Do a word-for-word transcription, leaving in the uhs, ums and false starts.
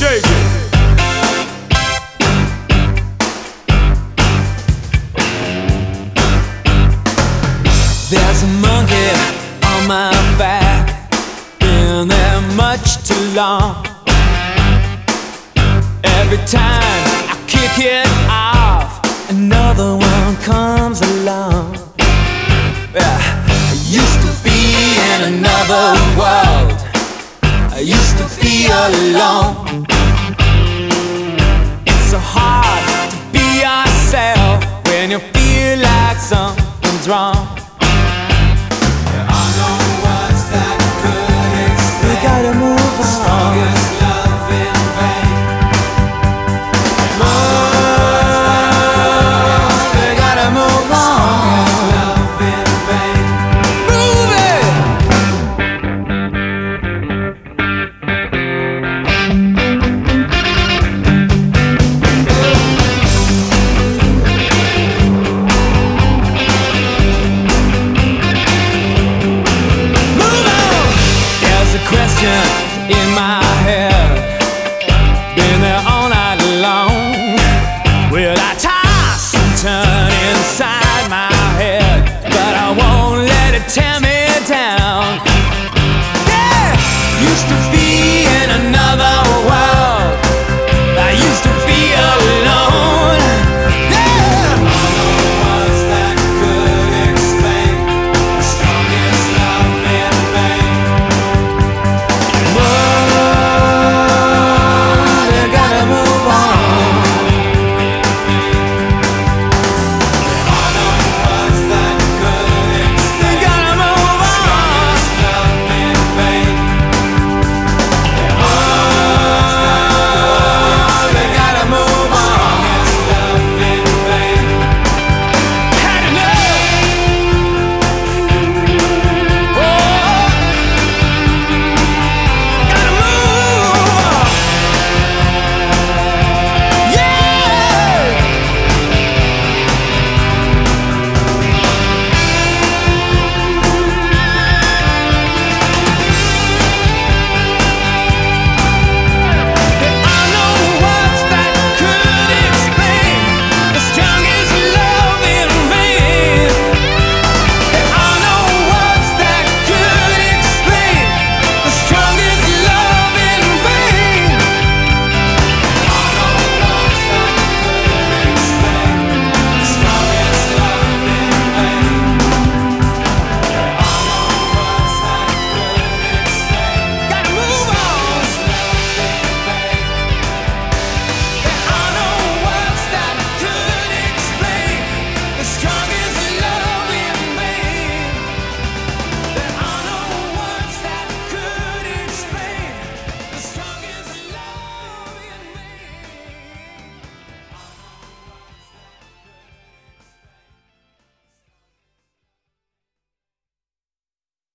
Shake it. There's a monkey on my back, been there much too long. Every time I kick it off, another one comes along. Yeah. I used to be in another world, I used to be alone. It's so hard to be yourself when you feel like something's wrong.